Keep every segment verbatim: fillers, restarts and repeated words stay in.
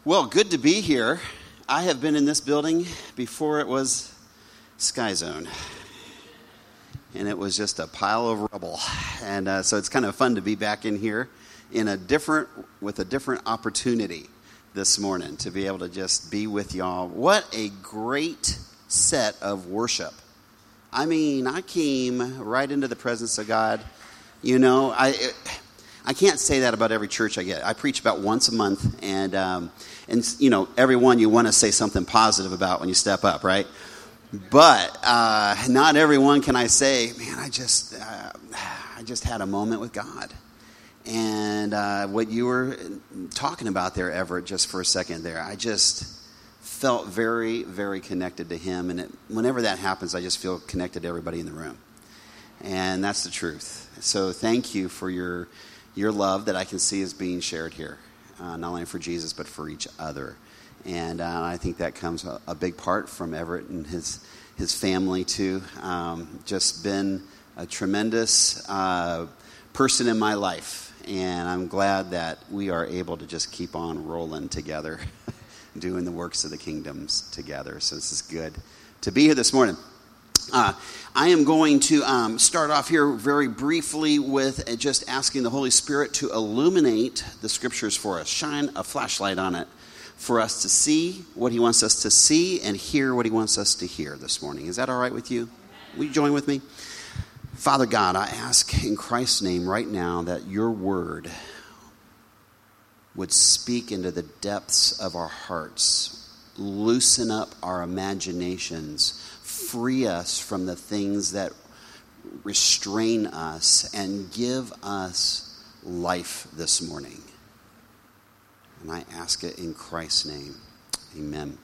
Well, good to be here. I have been in this building before it was Sky Zone. And it was just a pile of rubble. And uh, so it's kind of fun to be back in here in a different, with a different opportunity this morning to be able to just be with y'all. What a great set of worship. I mean, I came right into the presence of God. You know, I it, I can't say that about every church I get. I preach about once a month, and um, and you know, everyone you want to say something positive about when you step up, right? But uh, not everyone can I say, man, I just uh, I just had a moment with God. And uh, what you were talking about there, Everett, just for a second there, I just felt very, very connected to him. And it, whenever that happens, I just feel connected to everybody in the room. And that's the truth. So thank you for your your love that I can see is being shared here, uh, not only for Jesus, but for each other. And uh, I think that comes a, a big part from Everett and his his family, too. Um, just been a tremendous uh, person in my life. And I'm glad that we are able to just keep on rolling together, doing the works of the kingdoms together. So this is good to be here this morning. Uh, I am going to um, start off here very briefly with just asking the Holy Spirit to illuminate the scriptures for us, shine a flashlight on it for us to see what he wants us to see and hear what he wants us to hear this morning. Is that all right with you? Will you join with me? Father God, I ask in Christ's name right now that your word would speak into the depths of our hearts, loosen up our imaginations, free us from the things that restrain us, and give us life this morning. And I ask it in Christ's name. Amen.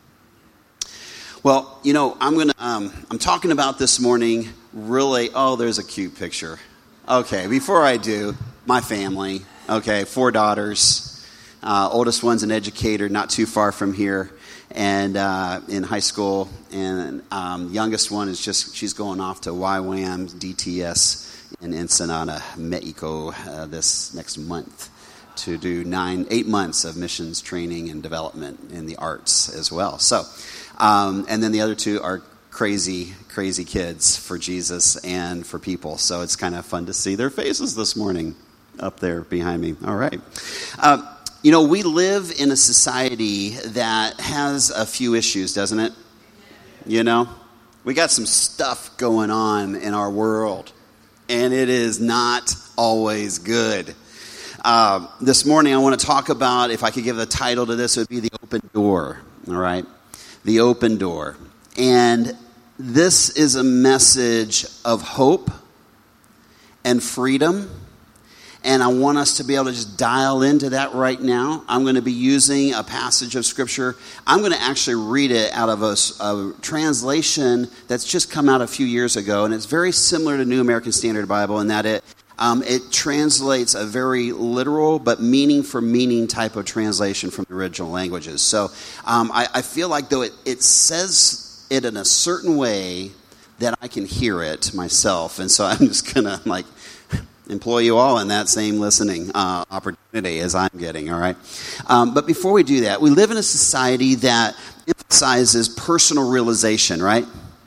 Well, you know, I'm gonna. Um, I'm talking about this morning. Really, oh, there's a cute picture. Okay, before I do, my family. Okay, four daughters. Uh, oldest one's an educator, not too far from here, and uh, in high school. And um, youngest one is just she's going off to Y WAM D T S in Ensenada, Mexico, uh, this next month to do nine, eight months of missions training and development in the arts as well. So, um, and then the other two are crazy, crazy kids for Jesus and for people. So it's kind of fun to see their faces this morning up there behind me. All right. Uh, you know, we live in a society that has a few issues, doesn't it? You know, we got some stuff going on in our world, and it is not always good. Uh, this morning, I want to talk about, if I could give a title to this, it would be The Open Door, all right? The Open Door. And this is a message of hope and freedom, and I want us to be able to just dial into that right now. I'm going to be using a passage of Scripture. I'm going to actually read it out of a, a translation that's just come out a few years ago, and it's very similar to New American Standard Bible in that it Um, it translates a very literal but meaning for meaning type of translation from the original languages. So um, I, I feel like though it, it says it in a certain way that I can hear it myself. And so I'm just going to like employ you all in that same listening uh, opportunity as I'm getting, all right? Um, but before we do that, we live in a society that emphasizes personal realization, right?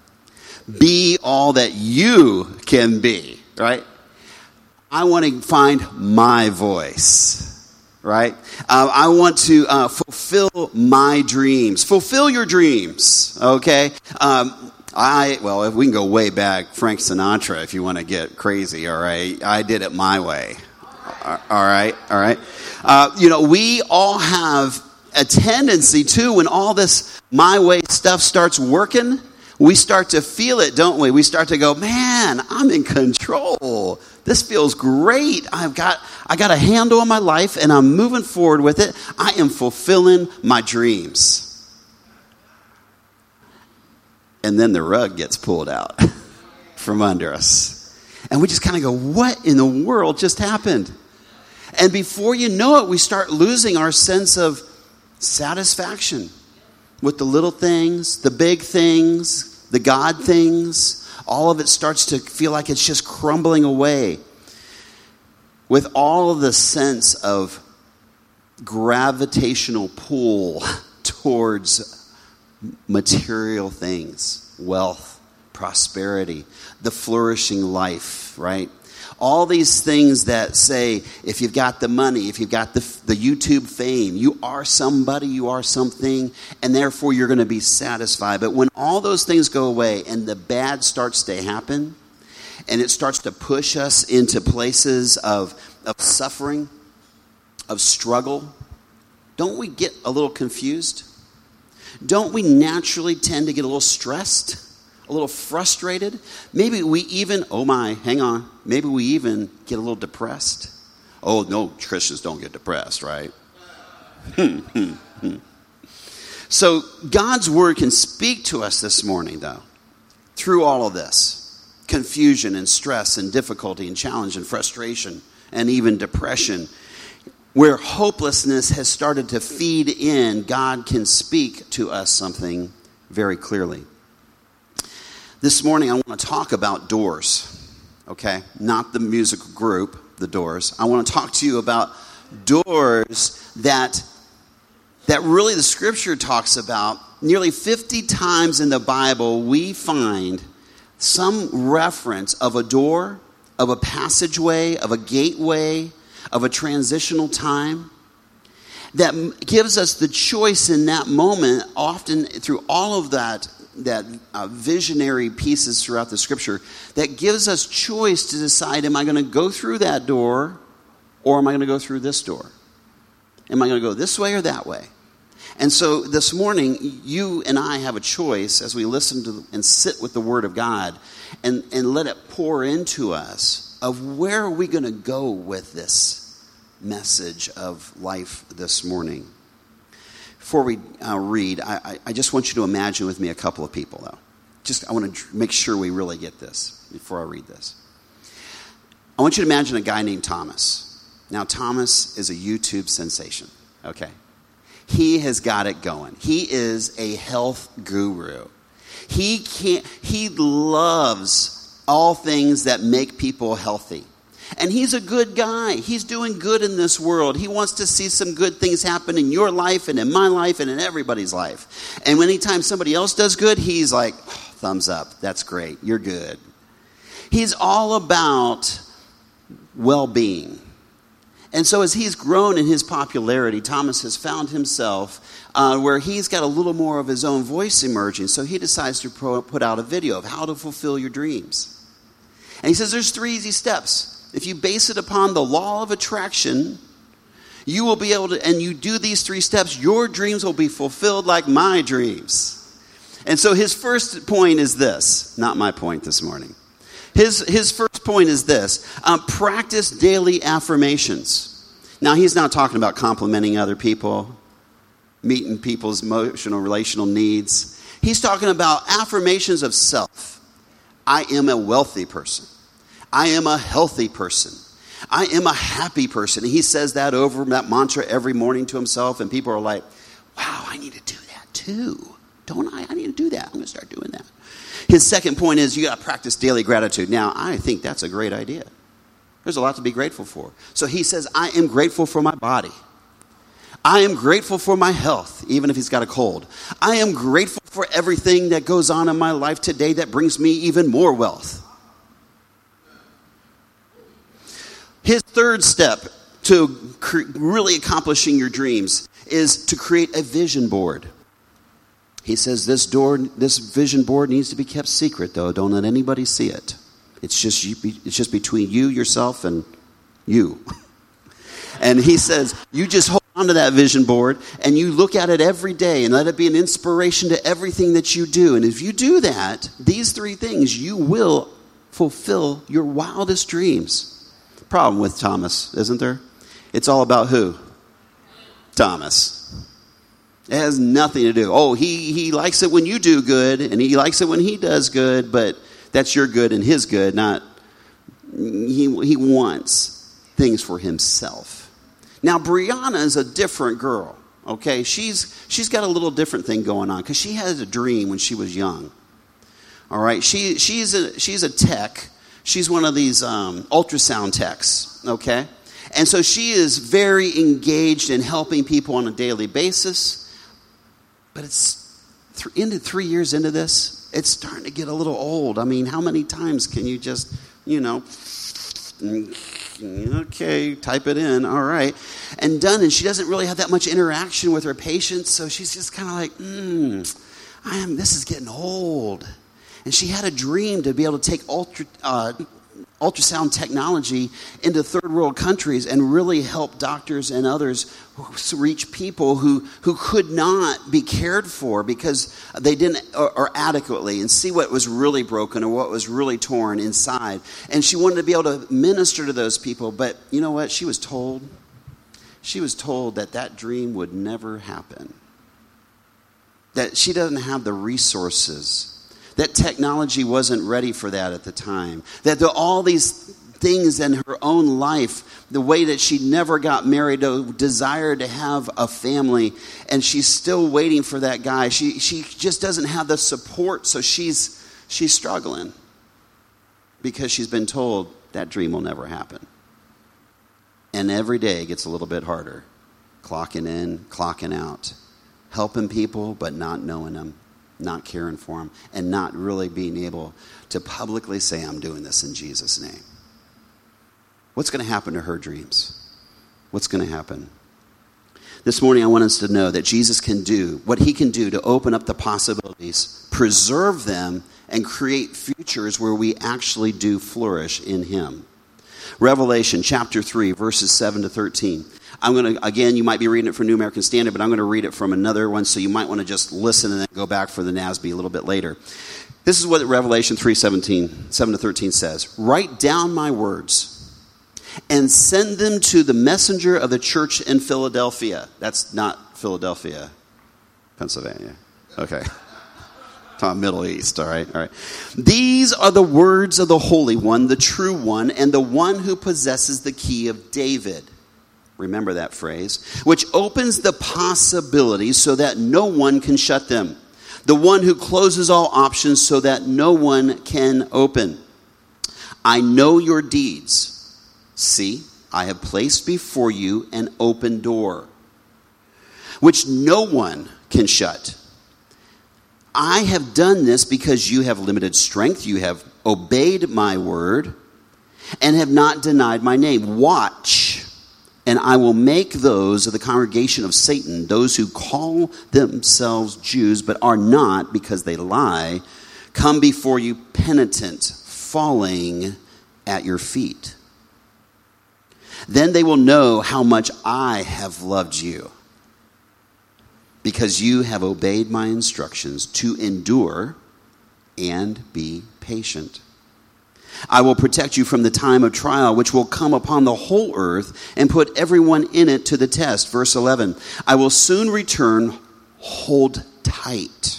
Be all that you can be, right? I want to find my voice, right? Uh, I want to uh, fulfill my dreams. Fulfill your dreams, okay? Um, I well, if we can go way back, Frank Sinatra, if you want to get crazy, all right? I did it my way, all right? All right? Uh, you know, we all have a tendency, too, when all this my way stuff starts working, we start to feel it, don't we? We start to go, man, I'm in control. This feels great. I've got I got a handle on my life, and I'm moving forward with it. I am fulfilling my dreams. And then the rug gets pulled out from under us. And we just kind of go, what in the world just happened? And before you know it, we start losing our sense of satisfaction with the little things, the big things, the God things. All of it starts to feel like it's just crumbling away. With all of the sense of gravitational pull towards material things, wealth, prosperity, the flourishing life, right? All these things that say, if you've got the money, if you've got the, the YouTube fame, you are somebody, you are something, and therefore you're going to be satisfied. But when all those things go away and the bad starts to happen, and it starts to push us into places of, of suffering, of struggle, don't we get a little confused? Don't we naturally tend to get a little stressed? A little frustrated? Maybe we even, oh my, hang on. Maybe we even get a little depressed. Oh, no, Christians don't get depressed, right? So God's word can speak to us this morning, though, through all of this. Confusion and stress and difficulty and challenge and frustration and even depression. Where hopelessness has started to feed in, God can speak to us something very clearly. This morning, I want to talk about doors, okay? Not the musical group, the Doors. I want to talk to you about doors that, that really the Scripture talks about. Nearly fifty times in the Bible, we find some reference of a door, of a passageway, of a gateway, of a transitional time that gives us the choice in that moment, often through all of that that uh, visionary pieces throughout the Scripture, that gives us choice to decide, am I going to go through that door or am I going to go through this door? Am I going to go this way or that way? And so this morning, you and I have a choice as we listen to and sit with the Word of God and, and let it pour into us of where are we going to go with this message of life this morning. Before we uh, read, I, I just want you to imagine with me a couple of people, though. Just I want to make sure we really get this before I read this. I want you to imagine a guy named Thomas. Now, Thomas is a YouTube sensation, okay? He has got it going. He is a health guru. He can't. He loves all things that make people healthy. And he's a good guy. He's doing good in this world. He wants to see some good things happen in your life and in my life and in everybody's life. And anytime somebody else does good, he's like, oh, thumbs up. That's great. You're good. He's all about well-being. And so as he's grown in his popularity, Thomas has found himself uh, where he's got a little more of his own voice emerging. So he decides to pro- put out a video of how to fulfill your dreams. And he says there's three easy steps. If you base it upon the law of attraction, you will be able to, and you do these three steps, your dreams will be fulfilled like my dreams. And so his first point is this, not my point this morning. His, his first point is this, um, practice daily affirmations. Now, he's not talking about complimenting other people, meeting people's emotional, relational needs. He's talking about affirmations of self. I am a wealthy person. I am a healthy person. I am a happy person. And he says that over that mantra every morning to himself. And people are like, wow, I need to do that too. Don't I? I need to do that. I'm going to start doing that. His second point is you got to practice daily gratitude. Now, I think that's a great idea. There's a lot to be grateful for. So he says, I am grateful for my body. I am grateful for my health, even if he's got a cold. I am grateful for everything that goes on in my life today that brings me even more wealth. His third step to cre- really accomplishing your dreams is to create a vision board. He says this door, this vision board needs to be kept secret, though. Don't let anybody see it. It's just you, it's just between you, yourself, and you. And he says you just hold on to that vision board and you look at it every day and let it be an inspiration to everything that you do. And if you do that, these three things, you will fulfill your wildest dreams. Problem with Thomas, isn't there? It's all about who? Thomas. It has nothing to do. Oh, he, he likes it when you do good, and he likes it when he does good, but that's your good and his good, not... He, he wants things for himself. Now, Brianna is a different girl, okay? She's she's got a little different thing going on, because she had a dream when she was young. All right? She she's a She's a tech. She's one of these um, ultrasound techs, okay? And so she is very engaged in helping people on a daily basis. But it's th- into three years into this, it's starting to get a little old. I mean, how many times can you just, you know, okay, type it in, all right, and done. And she doesn't really have that much interaction with her patients, so she's just kind of like, hmm, I am. This is getting old. And she had a dream to be able to take ultra, uh, ultrasound technology into third world countries and really help doctors and others reach people who, who could not be cared for because they didn't or, or adequately, and see what was really broken or what was really torn inside. And she wanted to be able to minister to those people. But you know what? She was told, she was told that that dream would never happen. That she doesn't have the resources. That technology wasn't ready for that at the time. That the, all these things in her own life, the way that she never got married, a desire to have a family, and she's still waiting for that guy. She she just doesn't have the support, so she's she's struggling because she's been told that dream will never happen. And every day gets a little bit harder. Clocking in, clocking out. Helping people, but not knowing them. Not caring for them, and not really being able to publicly say, I'm doing this in Jesus' name. What's going to happen to her dreams? What's going to happen? This morning I want us to know that Jesus can do what he can do to open up the possibilities, preserve them, and create futures where we actually do flourish in him. Revelation chapter three, verses seven to thirteen. I'm going to, again, you might be reading it from New American Standard, but I'm going to read it from another one, so you might want to just listen and then go back for the N A S B a little bit later. This is what Revelation three seventeen, seven to thirteen says. Write down my words and send them to the messenger of the church in Philadelphia. That's not Philadelphia, Pennsylvania. Okay. Talking Middle East, all right, all right. These are the words of the Holy One, the true one, and the one who possesses the key of David. Remember that phrase. Which opens the possibilities so that no one can shut them. The one who closes all options so that no one can open. I know your deeds. See, I have placed before you an open door, which no one can shut. I have done this because you have limited strength. You have obeyed my word and have not denied my name. Watch, and I will make those of the congregation of Satan, those who call themselves Jews but are not because they lie, come before you penitent, falling at your feet. Then they will know how much I have loved you, because you have obeyed my instructions to endure and be patient. I will protect you from the time of trial, which will come upon the whole earth, and put everyone in it to the test. Verse eleven, I will soon return. Hold tight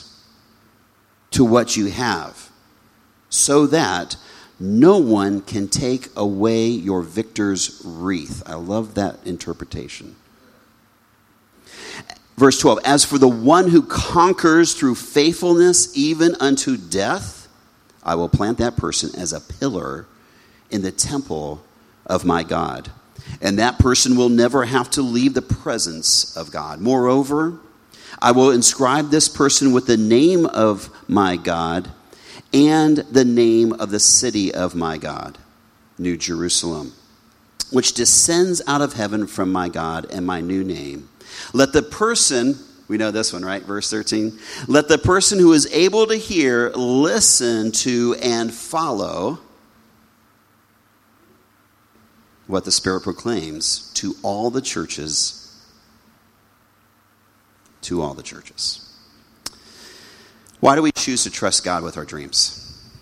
to what you have, so that no one can take away your victor's wreath. I love that interpretation. Verse twelve, as for the one who conquers through faithfulness even unto death, I will plant that person as a pillar in the temple of my God. And that person will never have to leave the presence of God. Moreover, I will inscribe this person with the name of my God and the name of the city of my God, New Jerusalem, which descends out of heaven from my God, and my new name. Let the person, we know this one, right? Verse thirteen. Let the person who is able to hear listen to and follow what the Spirit proclaims to all the churches. To all the churches. Why do we choose to trust God with our dreams?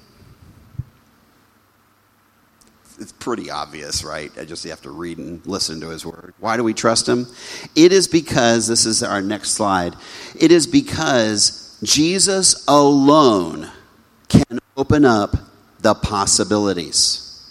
It's pretty obvious, right? I just have to read and listen to his word. Why do we trust him? It is because, this is our next slide, it is because Jesus alone can open up the possibilities.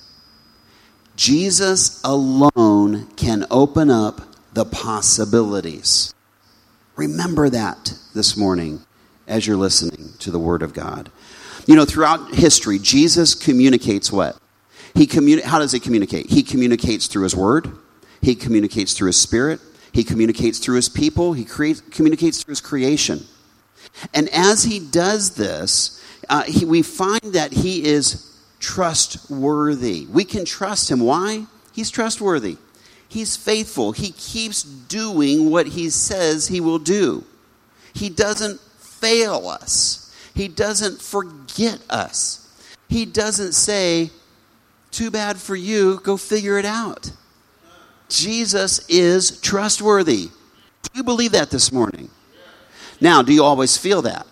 Jesus alone can open up the possibilities. Remember that this morning as you're listening to the word of God. You know, throughout history, Jesus communicates what? He communi- How does he communicate? He communicates through his word. He communicates through his Spirit. He communicates through his people. He creates, communicates through his creation. And as he does this, uh, he, we find that he is trustworthy. We can trust him. Why? He's trustworthy. He's faithful. He keeps doing what he says he will do. He doesn't fail us. He doesn't forget us. He doesn't say, too bad for you, go figure it out. Jesus is trustworthy. Do you believe that this morning? Now, do you always feel that?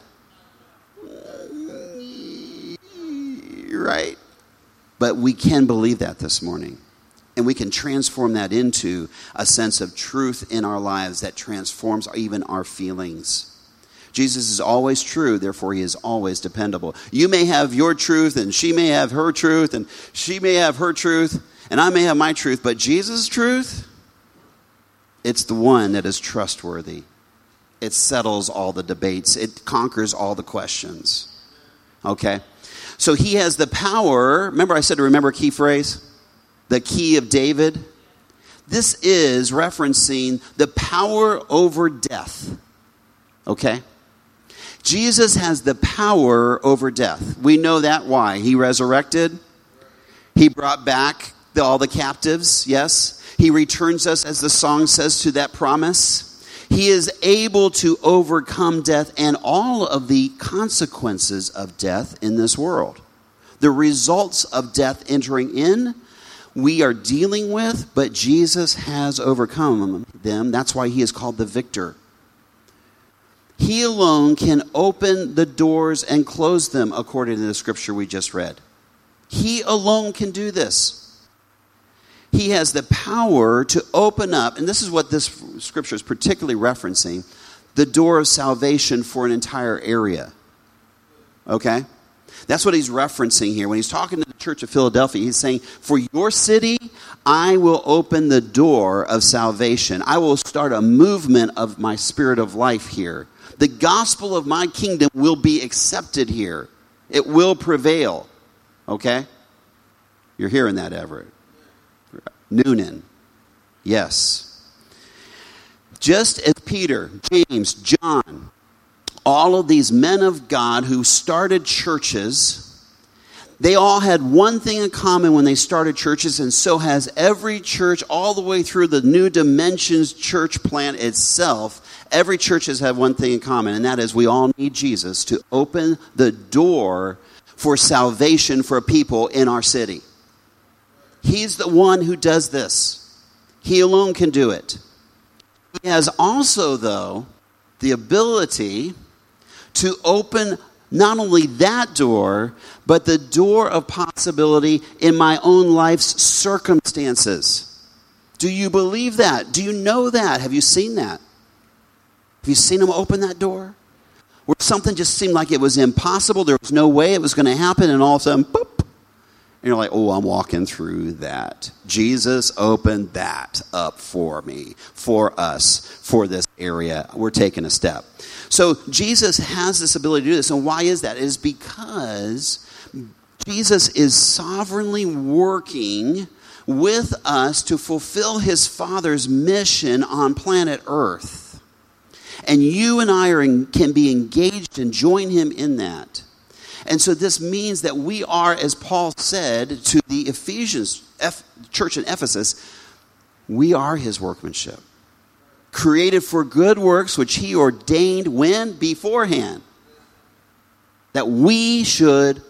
Right? But we can believe that this morning. And we can transform that into a sense of truth in our lives that transforms even our feelings. Jesus is always true, therefore he is always dependable. You may have your truth, and she may have her truth, and she may have her truth, and I may have my truth, but Jesus' truth, it's the one that is trustworthy. It settles all the debates. It conquers all the questions. Okay? So he has the power. Remember I said to remember a key phrase? The key of David. This is referencing the power over death. Okay? Jesus has the power over death. We know that. Why? He resurrected. He brought back the, all the captives. Yes? He returns us, as the song says, to that promise. He is able to overcome death and all of the consequences of death in this world. The results of death entering in, we are dealing with, but Jesus has overcome them. That's why he is called the victor. He alone can open the doors and close them, according to the scripture we just read. He alone can do this. He has the power to open up, and this is what this scripture is particularly referencing, the door of salvation for an entire area. Okay? That's what he's referencing here. When he's talking to the church of Philadelphia, he's saying, for your city, I will open the door of salvation. I will start a movement of my spirit of life here. The gospel of my kingdom will be accepted here. It will prevail. Okay? You're hearing that, Everett. Noonan. Yes. Just as Peter, James, John, all of these men of God who started churches, they all had one thing in common when they started churches, and so has every church all the way through the New Dimensions church plant itself. Every church has had one thing in common, and that is we all need Jesus to open the door for salvation for people in our city. He's the one who does this. He alone can do it. He has also, though, the ability to open not only that door, but the door of possibility in my own life's circumstances. Do you believe that? Do you know that? Have you seen that? Have you seen him open that door? Where something just seemed like it was impossible, there was no way it was going to happen, and all of a sudden, boop. And you're like, oh, I'm walking through that. Jesus opened that up for me, for us, for this area. We're taking a step. So Jesus has this ability to do this. And why is that? It is because Jesus is sovereignly working with us to fulfill his Father's mission on planet Earth. And you and I are in, can be engaged and join him in that. And so this means that we are, as Paul said to the Ephesians F, church in Ephesus, we are his workmanship. Created for good works, which he ordained when? Beforehand. That we should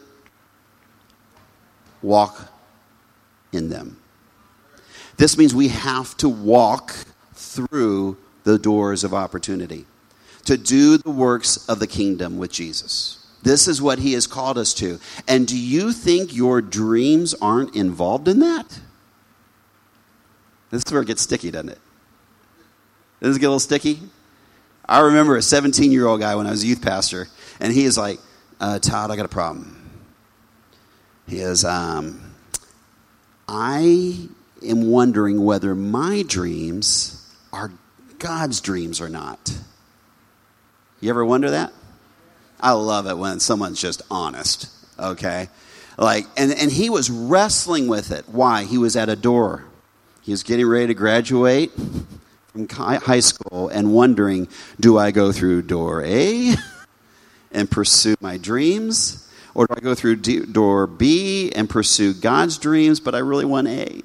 walk in them. This means we have to walk through the doors of opportunity. To do the works of the kingdom with Jesus. This is what he has called us to. And do you think your dreams aren't involved in that? This is where it gets sticky, doesn't it? Does it get a little sticky? I remember a seventeen-year-old guy when I was a youth pastor, and he is like, uh, Todd, I got a problem. He is, um, I am wondering whether my dreams are God's dreams or not. You ever wonder that? I love it when someone's just honest, okay? Like, and, and he was wrestling with it. Why? He was at a door. He was getting ready to graduate from high school and wondering, do I go through door A and pursue my dreams? Or do I go through D- door B and pursue God's dreams, but I really want A?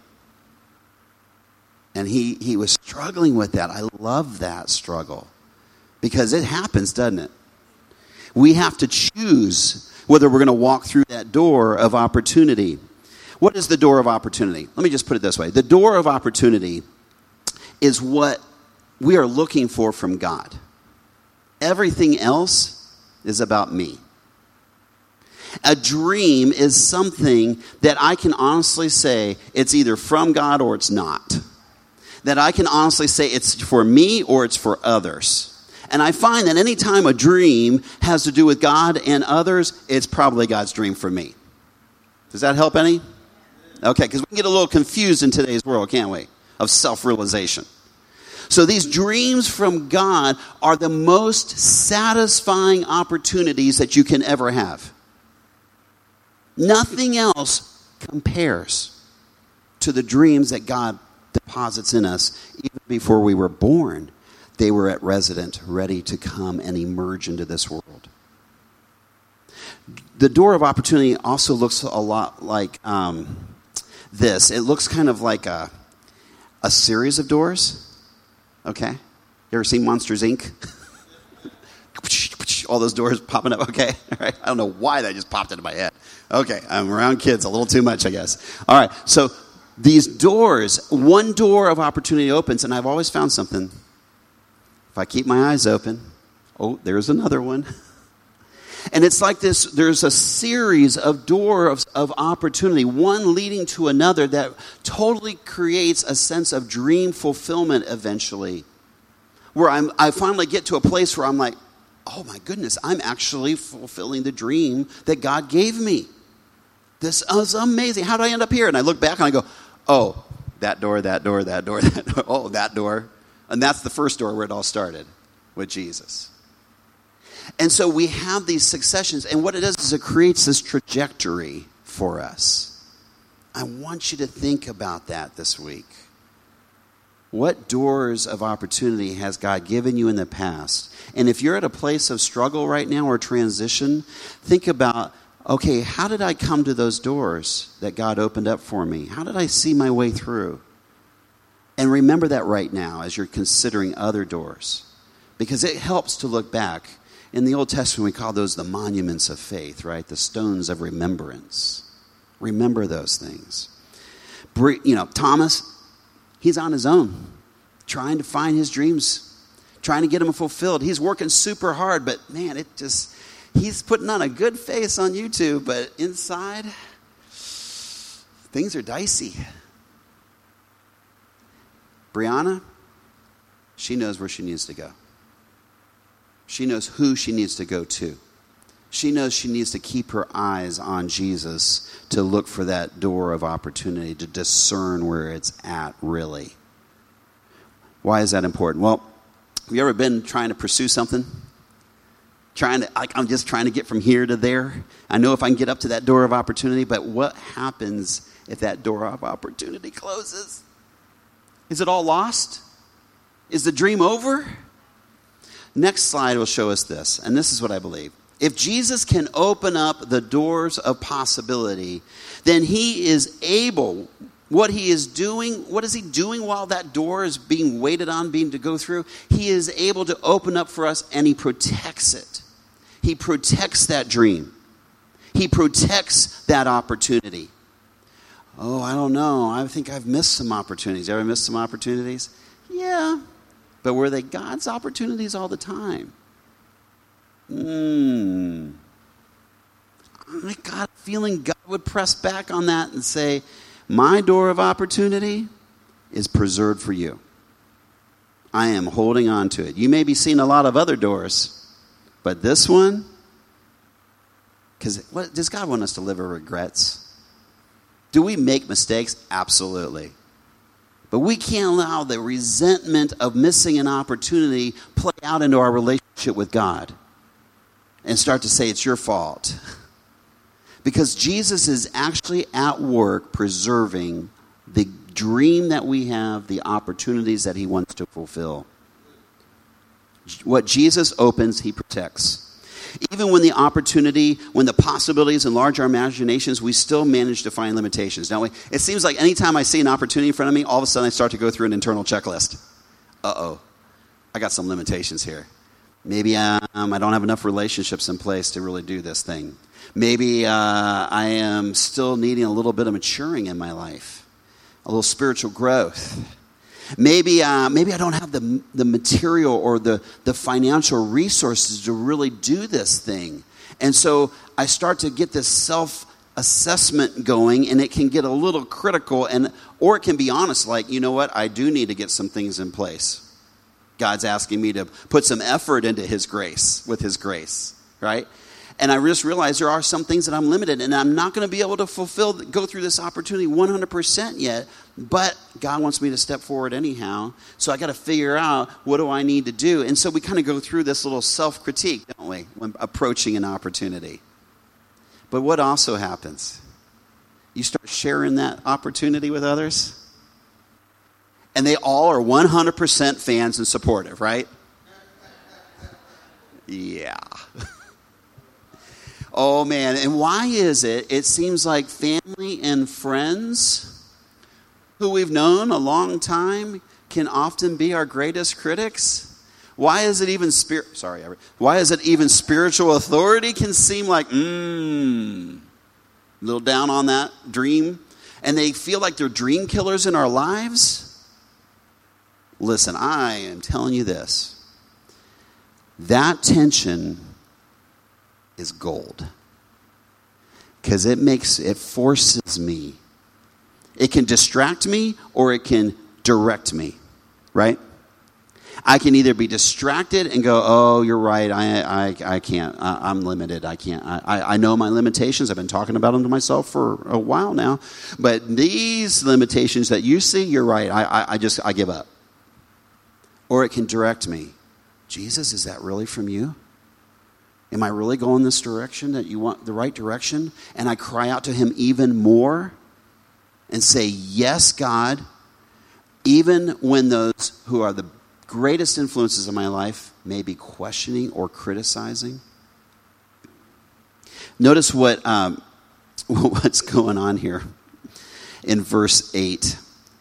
And he, he was struggling with that. I love that struggle because it happens, doesn't it? We have to choose whether we're going to walk through that door of opportunity. What is the door of opportunity? Let me just put it this way. The door of opportunity is what we are looking for from God. Everything else is about me. A dream is something that I can honestly say it's either from God or it's not. That I can honestly say it's for me or it's for others. And I find that any time a dream has to do with God and others, it's probably God's dream for me. Does that help any? Okay, because we can get a little confused in today's world, can't we? Of self-realization. So these dreams from God are the most satisfying opportunities that you can ever have. Nothing else compares to the dreams that God deposits in us. Even before we were born, they were at resident, ready to come and emerge into this world. The door of opportunity also looks a lot like um, this. It looks kind of like a, a series of doors. Okay? You ever seen Monsters, Incorporated? All those doors popping up. Okay? All right. I don't know why that just popped into my head. Okay. I'm around kids a little too much, I guess. All right. So these doors, one door of opportunity opens, and I've always found something. If I keep my eyes open, oh, there's another one. And it's like this, there's a series of doors of opportunity, one leading to another that totally creates a sense of dream fulfillment eventually. Where I'm, I finally get to a place where I'm like, oh my goodness, I'm actually fulfilling the dream that God gave me. This is amazing. How did I end up here? And I look back and I go, oh, that door, that door, that door, that door, oh, that door. And that's the first door where it all started, with Jesus. And so we have these successions, and what it does is it creates this trajectory for us. I want you to think about that this week. What doors of opportunity has God given you in the past? And if you're at a place of struggle right now or transition, think about, okay, how did I come to those doors that God opened up for me? How did I see my way through? And remember that right now as you're considering other doors, because it helps to look back. In the Old Testament, we call those the monuments of faith, right? The stones of remembrance. Remember those things. You know, Thomas, he's on his own, trying to find his dreams, trying to get them fulfilled. He's working super hard, but man, it just, he's putting on a good face on YouTube, but inside, things are dicey. Brianna, she knows where she needs to go. She knows who she needs to go to. She knows she needs to keep her eyes on Jesus to look for that door of opportunity, to discern where it's at really. Why is that important? Well, have you ever been trying to pursue something? Trying to, like, I'm just trying to get from here to there. I know if I can get up to that door of opportunity, but what happens if that door of opportunity closes? Is it all lost? Is the dream over? Next slide will show us this, and this is what I believe. If Jesus can open up the doors of possibility, then he is able, what he is doing, what is he doing while that door is being waited on, being to go through? He is able to open up for us, and he protects it. He protects that dream. He protects that opportunity. Oh, I don't know. I think I've missed some opportunities. Ever missed some opportunities? Yeah. But were they God's opportunities all the time? Hmm. I got a feeling God would press back on that and say, my door of opportunity is preserved for you. I am holding on to it. You may be seeing a lot of other doors, but this one, because what does God want us to live with regrets? Do we make mistakes? Absolutely. But we can't allow the resentment of missing an opportunity play out into our relationship with God and start to say it's your fault. Because Jesus is actually at work preserving the dream that we have, the opportunities that he wants to fulfill. What Jesus opens, he protects. Even when the opportunity, when the possibilities enlarge our imaginations, we still manage to find limitations, don't we? It seems like anytime I see an opportunity in front of me, all of a sudden I start to go through an internal checklist. Uh-oh, I got some limitations here. Maybe um, I don't have enough relationships in place to really do this thing. Maybe uh, I am still needing a little bit of maturing in my life, a little spiritual growth. Maybe uh, maybe I don't have the the material or the, the financial resources to really do this thing. And so I start to get this self-assessment going, and it can get a little critical, and or it can be honest, like, you know what, I do need to get some things in place. God's asking me to put some effort into his grace, with his grace, right? And I just realized there are some things that I'm limited, and I'm not going to be able to fulfill, go through this opportunity one hundred percent yet, but God wants me to step forward anyhow, so I got to figure out, what do I need to do? And so we kind of go through this little self-critique, don't we, when approaching an opportunity. But what also happens? You start sharing that opportunity with others, and they all are one hundred percent fans and supportive, right? Yeah. Oh, man. And why is it, it seems like family and friends who we've known a long time can often be our greatest critics? Why is it even spirit? Sorry, why is it even spiritual authority can seem like, mmm, a little down on that dream, and they feel like they're dream killers in our lives? Listen, I am telling you this. That tension is gold, because it makes it forces me. It can distract me, or it can direct me, right? I can either be distracted and go, oh, you're right, I I, I can't, I, I'm limited, I can't, I, I know my limitations, I've been talking about them to myself for a while now, but these limitations that you see, you're right, I, I, I just, I give up. Or it can direct me. Jesus, is that really from you? Am I really going this direction, that you want the right direction? And I cry out to him even more and say, yes, God, even when those who are the greatest influences in my life may be questioning or criticizing. Notice what um, what's going on here in verse eight.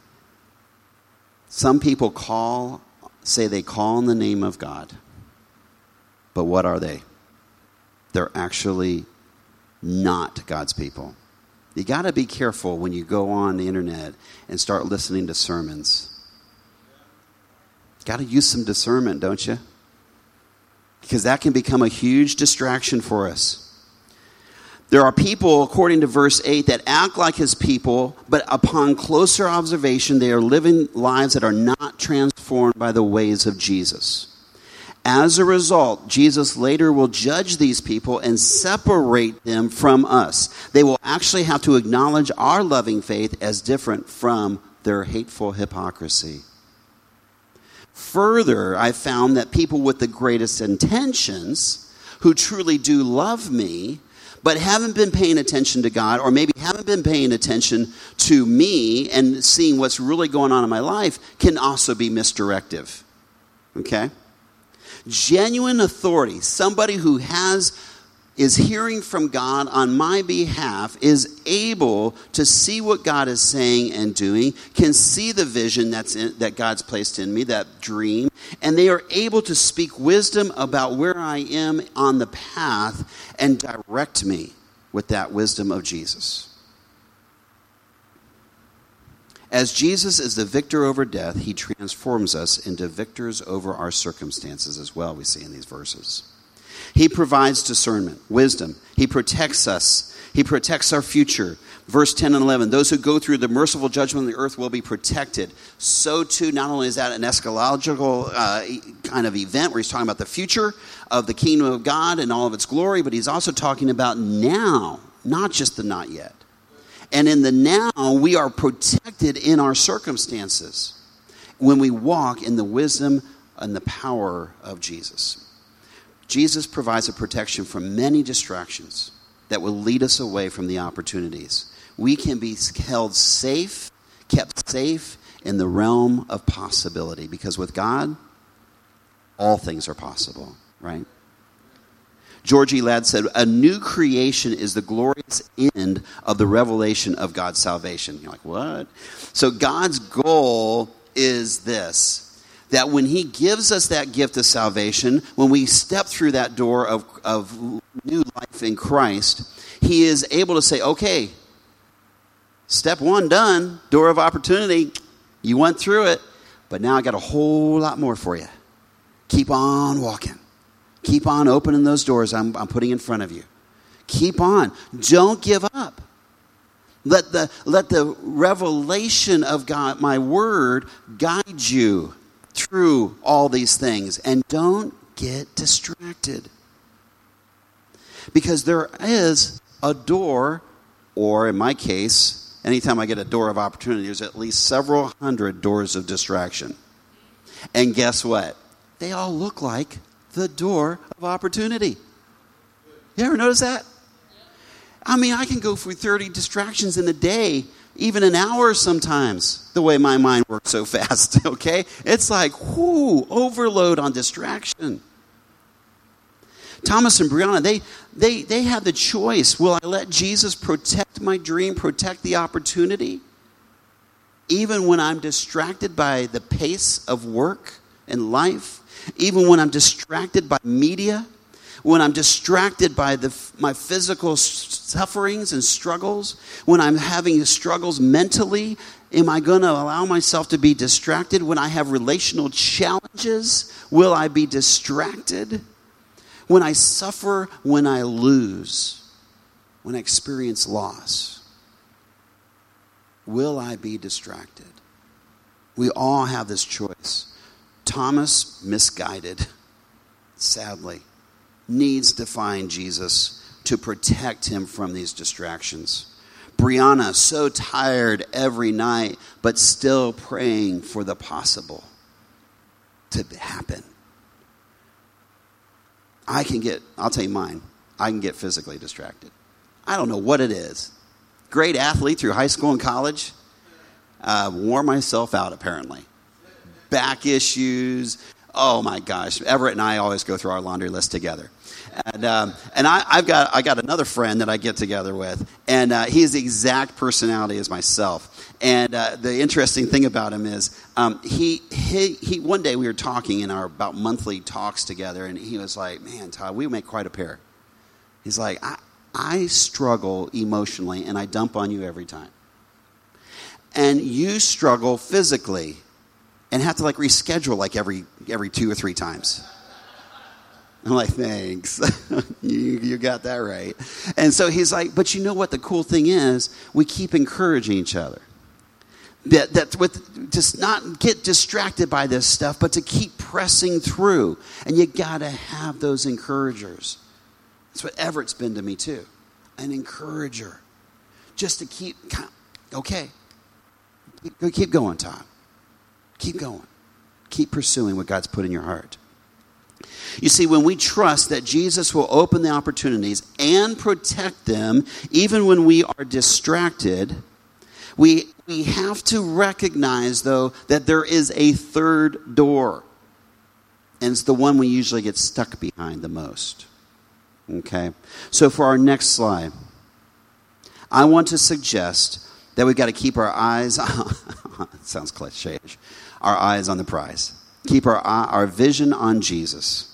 Some people call, say they call on the name of God, but what are they? They're actually not God's people. You got to be careful when you go on the internet and start listening to sermons. Got to use some discernment, don't you? Because that can become a huge distraction for us. There are people, according to verse eight, that act like his people, but upon closer observation, they are living lives that are not transformed by the ways of Jesus. As a result, Jesus later will judge these people and separate them from us. They will actually have to acknowledge our loving faith as different from their hateful hypocrisy. Further, I found that people with the greatest intentions, who truly do love me, but haven't been paying attention to God, or maybe haven't been paying attention to me and seeing what's really going on in my life, can also be misdirective. Okay? Genuine authority, somebody who has is hearing from God on my behalf, is able to see what God is saying and doing, can see the vision that's in, that God's placed in me, that dream, and they are able to speak wisdom about where I am on the path and direct me with that wisdom of Jesus. As Jesus is the victor over death, he transforms us into victors over our circumstances as well, we see in these verses. He provides discernment, wisdom. He protects us. He protects our future. Verse ten and eleven, those who go through the merciful judgment of the earth will be protected. So too, not only is that an eschatological uh, kind of event where he's talking about the future of the kingdom of God and all of its glory, but he's also talking about now, not just the not yet. And in the now, we are protected in our circumstances when we walk in the wisdom and the power of Jesus. Jesus provides a protection from many distractions that will lead us away from the opportunities. We can be held safe, kept safe in the realm of possibility. Because with God, all things are possible, right? George E. Ladd said, a new creation is the glorious end of the revelation of God's salvation. You're like, what? So God's goal is this, that when he gives us that gift of salvation, when we step through that door of, of new life in Christ, he is able to say, okay, step one done, door of opportunity, you went through it, but now I got a whole lot more for you. Keep on walking. Keep on opening those doors I'm, I'm putting in front of you. Keep on. Don't give up. Let the, let the revelation of God, my word, guide you through all these things. And don't get distracted. Because there is a door, or in my case, anytime I get a door of opportunity, there's at least several hundred doors of distraction. And guess what? They all look like the door of opportunity. You ever notice that? I mean, I can go through thirty distractions in a day, even an hour sometimes, the way my mind works so fast, okay? It's like, whoo, overload on distraction. Thomas and Brianna, they, they, they had the choice. Will I let Jesus protect my dream, protect the opportunity, even when I'm distracted by the pace of work and life? Even when I'm distracted by media, when I'm distracted by the, my physical sufferings and struggles, when I'm having struggles mentally, am I going to allow myself to be distracted? When I have relational challenges, will I be distracted? When I suffer, when I lose, when I experience loss, will I be distracted? We all have this choice. Thomas, misguided, sadly, needs to find Jesus to protect him from these distractions. Brianna, so tired every night, but still praying for the possible to happen. I can get, I'll tell you mine, I can get physically distracted. I don't know what it is. Great athlete through high school and college, uh, wore myself out apparently. Back issues. Oh my gosh. Everett and I always go through our laundry list together. And um, and I, I've got I got another friend that I get together with. And uh, he has the exact personality as myself. And uh, the interesting thing about him is um, he, he he one day we were talking in our about monthly talks together. And he was like, man, Todd, we make quite a pair. He's like, I, I struggle emotionally and I dump on you every time. And you struggle physically and have to like reschedule like every every two or three times. I'm like, thanks. you, you got that right. And so he's like, but you know what the cool thing is? We keep encouraging each other. That, that with just not get distracted by this stuff, but to keep pressing through. And you got to have those encouragers. That's what Everett's been to me too. An encourager. Just to keep, okay, keep, keep going, Todd. Keep going. Keep pursuing what God's put in your heart. You see, when we trust that Jesus will open the opportunities and protect them, even when we are distracted, we, we have to recognize, though, that there is a third door. And it's the one we usually get stuck behind the most. Okay? So for our next slide, I want to suggest that we've got to keep our eyes on, it sounds cliche, our eyes on the prize. Keep our, our vision on Jesus.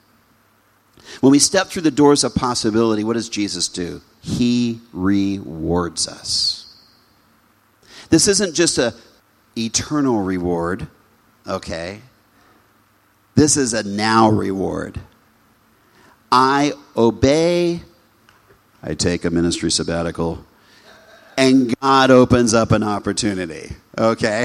When we step through the doors of possibility, what does Jesus do? He rewards us. This isn't just an eternal reward, okay? This is a now reward. I obey, I take a ministry sabbatical, and God opens up an opportunity, okay?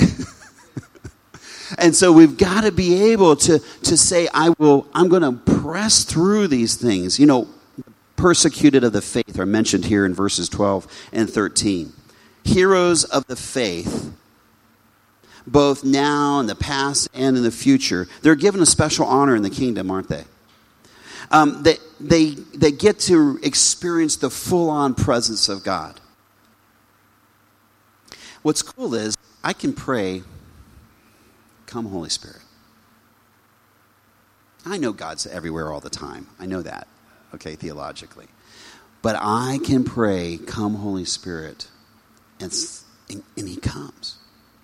And so we've got to be able to, to say, I will, I'm going to press through these things. You know, persecuted of the faith are mentioned here in verses twelve and thirteen. Heroes of the faith, both now in the past and in the future, they're given a special honor in the kingdom, aren't they? Um, they, they, they get to experience the full-on presence of God. What's cool is, I can pray, come Holy Spirit. I know God's everywhere all the time. I know that, okay, theologically. But I can pray, come Holy Spirit, and, and, and he comes.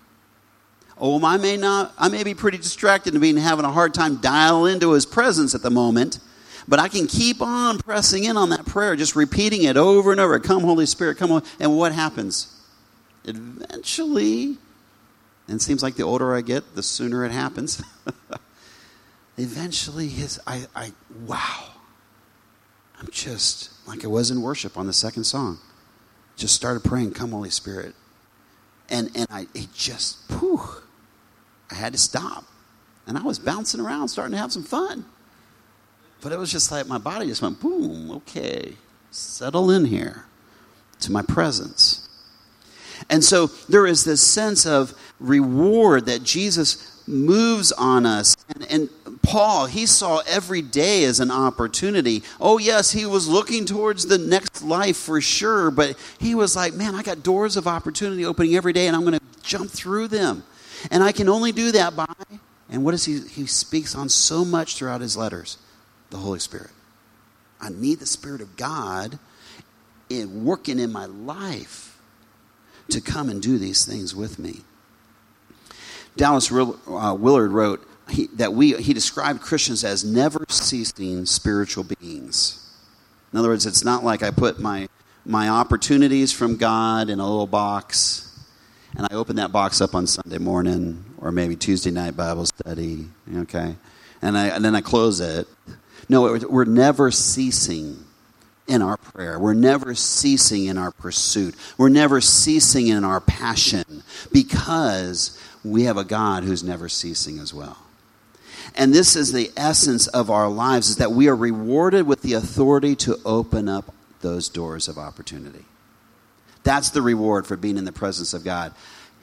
Oh, I may not, I may be pretty distracted and being having a hard time dialing into his presence at the moment, but I can keep on pressing in on that prayer, just repeating it over and over. Come, Holy Spirit, come on. And what happens? Eventually, and it seems like the older I get, the sooner it happens. Eventually, his, I, I, wow. I'm just, like I was in worship on the second song, just started praying, come Holy Spirit. And and I, it just, whew, I had to stop. And I was bouncing around, starting to have some fun. But it was just like my body just went, boom, okay, settle in here to my presence. And so there is this sense of reward that Jesus moves on us. And, and Paul, he saw every day as an opportunity. Oh, yes, he was looking towards the next life for sure. But he was like, man, I got doors of opportunity opening every day, and I'm going to jump through them. And I can only do that by, and what does he, he speaks on so much throughout his letters? The Holy Spirit. I need the Spirit of God in working in my life to come and do these things with me. Dallas uh, Willard wrote he, that we he described Christians as never ceasing spiritual beings. In other words, it's not like I put my my opportunities from God in a little box and I open that box up on Sunday morning or maybe Tuesday night Bible study, okay, and I and then I close it. No, we're never ceasing in our prayer. We're never ceasing in our pursuit. We're never ceasing in our passion because we have a God who's never ceasing as well. And this is the essence of our lives, is that we are rewarded with the authority to open up those doors of opportunity. That's the reward for being in the presence of God.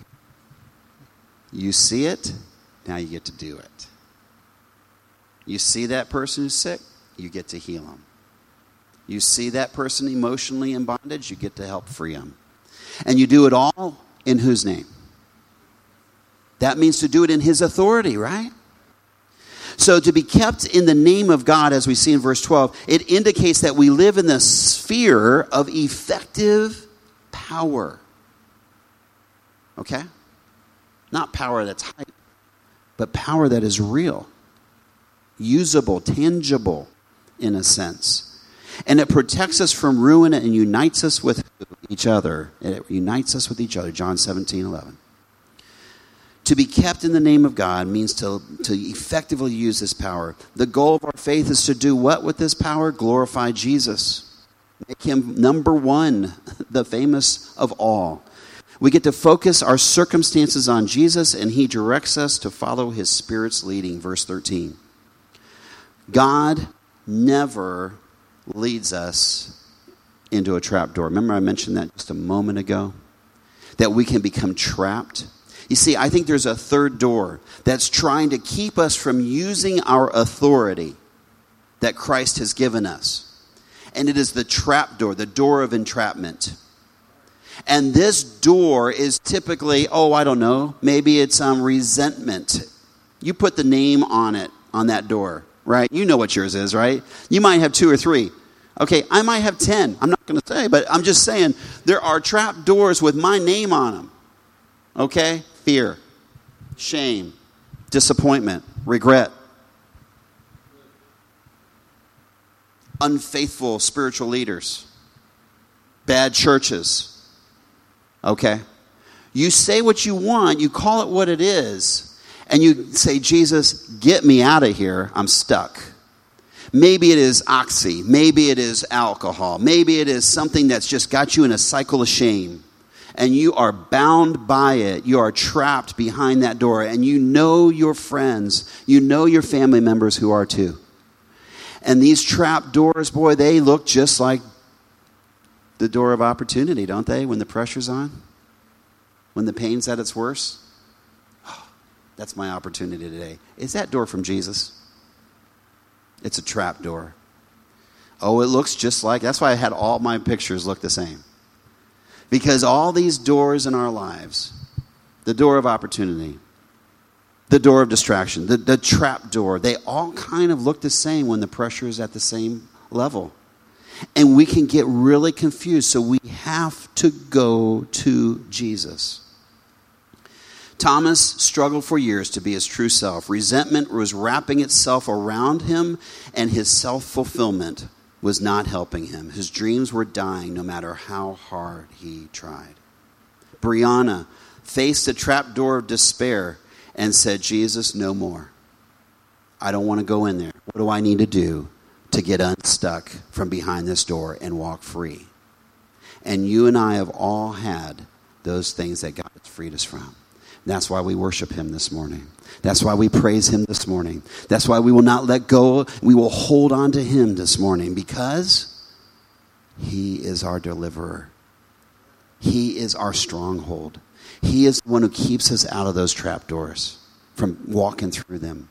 You see it, now you get to do it. You see that person who's sick, you get to heal them. You see that person emotionally in bondage, you get to help free them. And you do it all in whose name? That means to do it in his authority, right? So to be kept in the name of God, as we see in verse twelve, it indicates that we live in the sphere of effective power. Okay? Not power that's hype, but power that is real. Usable, tangible, in a sense. And it protects us from ruin and unites us with each other. It unites us with each other, John seventeen eleven. To be kept in the name of God means to, to effectively use this power. The goal of our faith is to do what with this power? Glorify Jesus. Make him number one, the famous of all. We get to focus our circumstances on Jesus, and he directs us to follow his Spirit's leading. Verse thirteen. God never leads us into a trap door. Remember I mentioned that just a moment ago? That we can become trapped. You see, I think there's a third door that's trying to keep us from using our authority that Christ has given us. And it is the trap door, the door of entrapment. And this door is typically, oh, I don't know, maybe it's um, resentment. You put the name on it, on that door, right? You know what yours is, right? You might have two or three. Okay, I might have ten. I'm not going to say, but I'm just saying there are trap doors with my name on them. Okay? Fear, shame, disappointment, regret, unfaithful spiritual leaders, bad churches. Okay? You say what you want, you call it what it is, and you say, Jesus, get me out of here, I'm stuck. Maybe it is oxy, maybe it is alcohol, maybe it is something that's just got you in a cycle of shame. And you are bound by it. You are trapped behind that door. And you know your friends. You know your family members who are too. And these trap doors, boy, they look just like the door of opportunity, don't they? When the pressure's on? When the pain's at its worst? Oh, that's my opportunity today. Is that door from Jesus? It's a trap door. Oh, it looks just like, that's why I had all my pictures look the same. Because all these doors in our lives the door of opportunity, the door of distraction, the, the trap door, they all kind of look the same when the pressure is at the same level. And we can get really confused, so we have to go to Jesus. Thomas struggled for years to be his true self. Resentment was wrapping itself around him, and his self-fulfillment was not helping him. His dreams were dying no matter how hard he tried. Brianna faced a trapdoor of despair and said, Jesus, no more. I don't want to go in there. What do I need to do to get unstuck from behind this door and walk free? And you and I have all had those things that God has freed us from. That's why we worship him this morning. That's why we praise him this morning. That's why we will not let go. We will hold on to him this morning because he is our deliverer. He is our stronghold. He is the one who keeps us out of those trapdoors, from walking through them.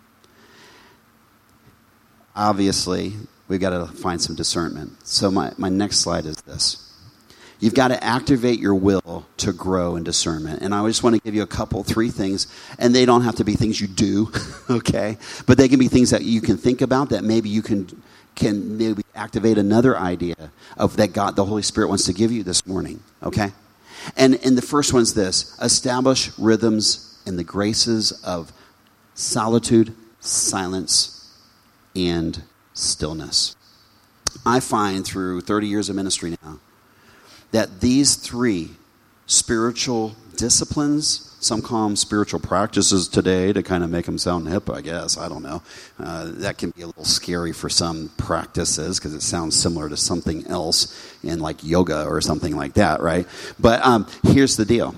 Obviously, we've got to find some discernment. So my, my next slide is this. You've got to activate your will to grow in discernment. And I just want to give you a couple, three things. And they don't have to be things you do, okay? But they can be things that you can think about that maybe you can can maybe activate another idea of that God, the Holy Spirit, wants to give you this morning, okay? And, and the first one's this. Establish rhythms and the graces of solitude, silence, and stillness. I find through thirty years of ministry now that these three spiritual disciplines, some call them spiritual practices today to kind of make them sound hip, I guess. I don't know. Uh, that can be a little scary for some practices because it sounds similar to something else in like yoga or something like that, right? But um, here's the deal.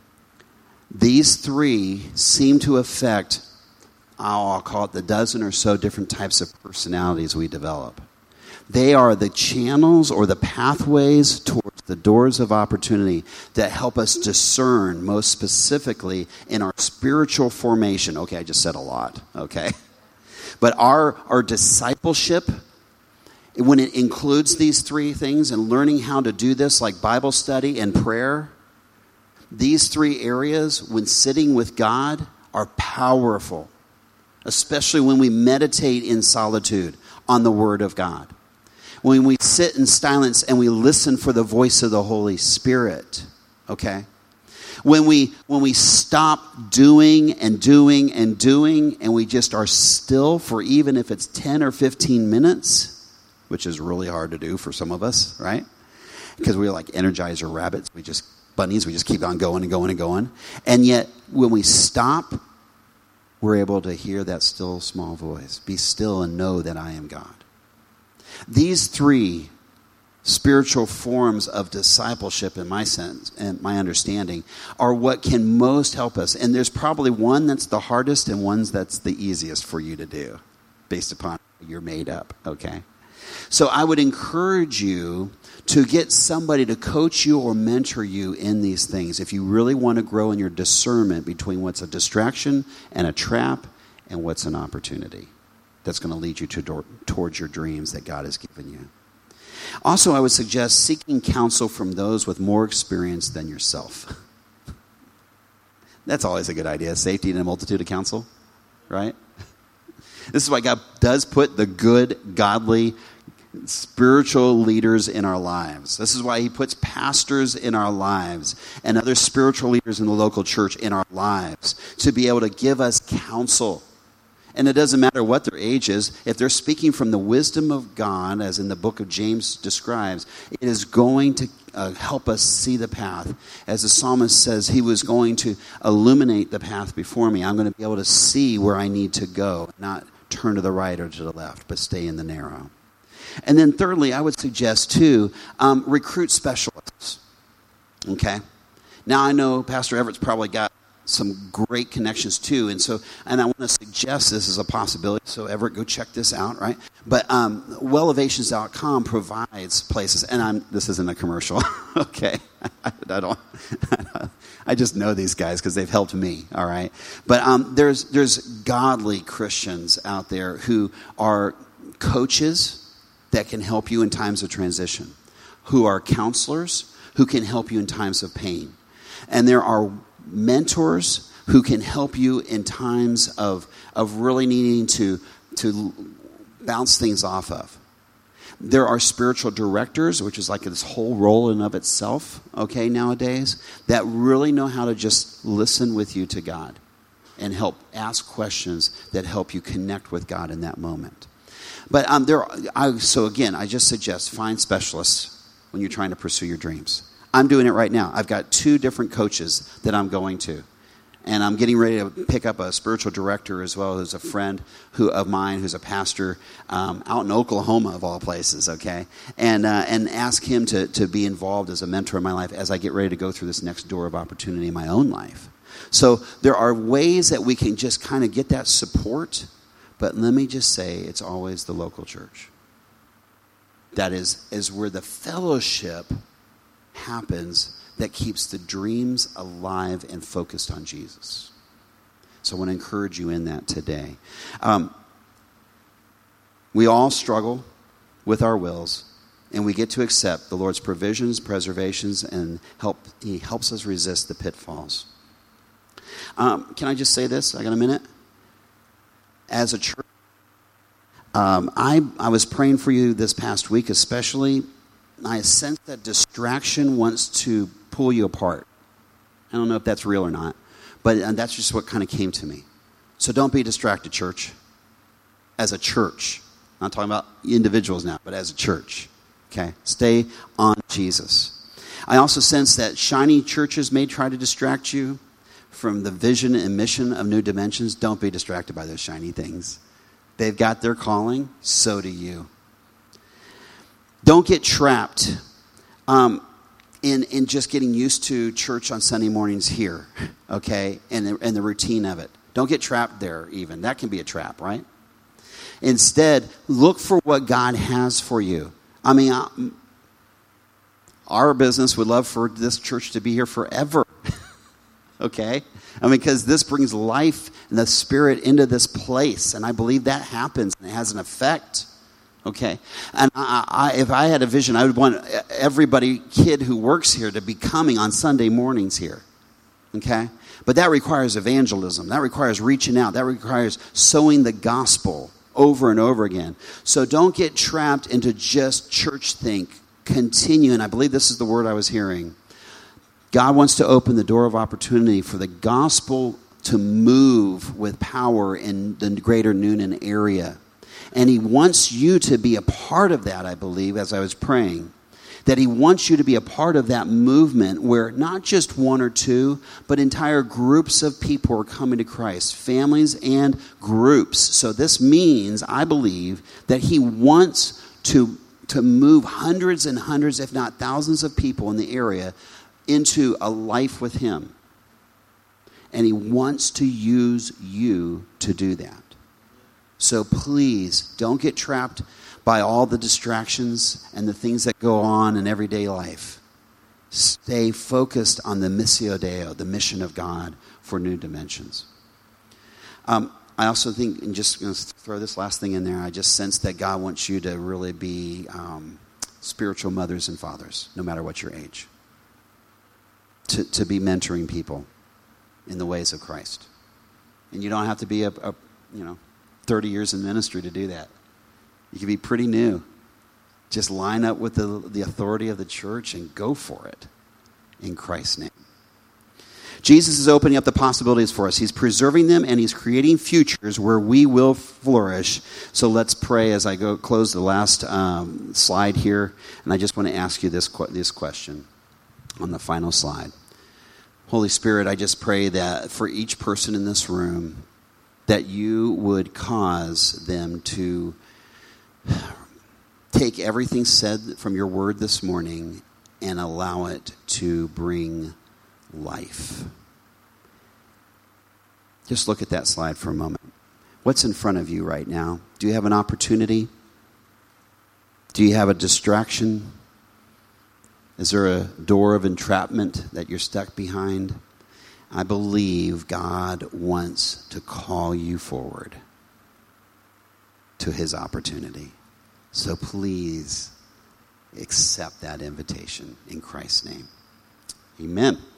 These three seem to affect, I'll call it the dozen or so different types of personalities we develop. They are the channels or the pathways towards the doors of opportunity that help us discern most specifically in our spiritual formation. Okay, I just said a lot, okay? But our, our discipleship, when it includes these three things and learning how to do this like Bible study and prayer, these three areas when sitting with God are powerful, especially when we meditate in solitude on the Word of God. When we sit in silence and we listen for the voice of the Holy Spirit, okay? When we when we stop doing and doing and doing and we just are still for even if it's ten or fifteen minutes, which is really hard to do for some of us, right? Because we're like Energizer rabbits. We just, bunnies, we just keep on going and going and going. And yet when we stop, we're able to hear that still small voice. Be still and know that I am God. These three spiritual forms of discipleship, in my sense and my understanding, are what can most help us. And there's probably one that's the hardest and one that's the easiest for you to do, based upon how you're made up, okay? So I would encourage you to get somebody to coach you or mentor you in these things if you really want to grow in your discernment between what's a distraction and a trap and what's an opportunity that's going to lead you to door, towards your dreams that God has given you. Also, I would suggest seeking counsel from those with more experience than yourself. That's always a good idea. Safety in a multitude of counsel, right? This is why God does put the good, godly, spiritual leaders in our lives. This is why he puts pastors in our lives and other spiritual leaders in the local church in our lives to be able to give us counsel. And it doesn't matter what their age is. If they're speaking from the wisdom of God, as in the book of James describes, it is going to uh, help us see the path. As the psalmist says, he was going to illuminate the path before me. I'm going to be able to see where I need to go, not turn to the right or to the left, but stay in the narrow. And then thirdly, I would suggest, too, um, recruit specialists. Okay? Now, I know Pastor Everett's probably got some great connections too, and so and I want to suggest this as a possibility. So Everett, go check this out, right? But um, wellevations dot com provides places, and I'm this isn't a commercial, okay? I, I don't. I just know these guys because they've helped me, all right? But um, there's there's godly Christians out there who are coaches that can help you in times of transition, who are counselors who can help you in times of pain, and there are mentors who can help you in times of, of really needing to, to bounce things off of. There are spiritual directors, which is like this whole role in of itself, okay, nowadays, that really know how to just listen with you to God and help ask questions that help you connect with God in that moment. But um, there, I, so again, I just suggest find specialists when you're trying to pursue your dreams. I'm doing it right now. I've got two different coaches that I'm going to. And I'm getting ready to pick up a spiritual director as well, who's a friend who of mine, who's a pastor um, out in Oklahoma, of all places, okay? And uh, and ask him to, to be involved as a mentor in my life as I get ready to go through this next door of opportunity in my own life. So there are ways that we can just kind of get that support, but let me just say it's always the local church. That is, is where the fellowship happens that keeps the dreams alive and focused on Jesus. So I want to encourage you in that today. Um, we all struggle with our wills, and we get to accept the Lord's provisions, preservations, and help. He helps us resist the pitfalls. Um, can I just say this? I got a minute? As a church, um, I, I was praying for you this past week especially. I sense that distraction wants to pull you apart. I don't know if that's real or not, but and that's just what kind of came to me. So don't be distracted, church. As a church. I'm not talking about individuals now, but as a church. Okay? Stay on Jesus. I also sense that shiny churches may try to distract you from the vision and mission of New Dimensions. Don't be distracted by those shiny things. They've got their calling, so do you. Don't get trapped um, in, in just getting used to church on Sunday mornings here, okay, and the, and the routine of it. Don't get trapped there even. That can be a trap, right? Instead, look for what God has for you. I mean, I, our business would love for this church to be here forever, okay? I mean, because this brings life and the Spirit into this place, and I believe that happens and it has an effect. Okay, and I, I, if I had a vision, I would want everybody, kid who works here, to be coming on Sunday mornings here. Okay, but that requires evangelism. That requires reaching out. That requires sowing the gospel over and over again. So don't get trapped into just church think. Continue, and I believe this is the word I was hearing. God wants to open the door of opportunity for the gospel to move with power in the greater Noonan area. And he wants you to be a part of that, I believe, as I was praying. That he wants you to be a part of that movement where not just one or two, but entire groups of people are coming to Christ. Families and groups. So this means, I believe, that he wants to, to move hundreds and hundreds, if not thousands of people in the area into a life with him. And he wants to use you to do that. So please, don't get trapped by all the distractions and the things that go on in everyday life. Stay focused on the Missio Deo, the mission of God for New Dimensions. Um, I also think, and just going to throw this last thing in there, I just sense that God wants you to really be um, spiritual mothers and fathers, no matter what your age. To, to be mentoring people in the ways of Christ. And you don't have to be a, a you know, thirty years in ministry to do that. You can be pretty new. Just line up with the, the authority of the church and go for it in Christ's name. Jesus is opening up the possibilities for us. He's preserving them and he's creating futures where we will flourish. So let's pray as I go close the last um, slide here. And I just want to ask you this, this question on the final slide. Holy Spirit, I just pray that for each person in this room, that you would cause them to take everything said from your word this morning and allow it to bring life. Just look at that slide for a moment. What's in front of you right now? Do you have an opportunity? Do you have a distraction? Is there a door of entrapment that you're stuck behind? I believe God wants to call you forward to his opportunity. So please accept that invitation in Christ's name. Amen.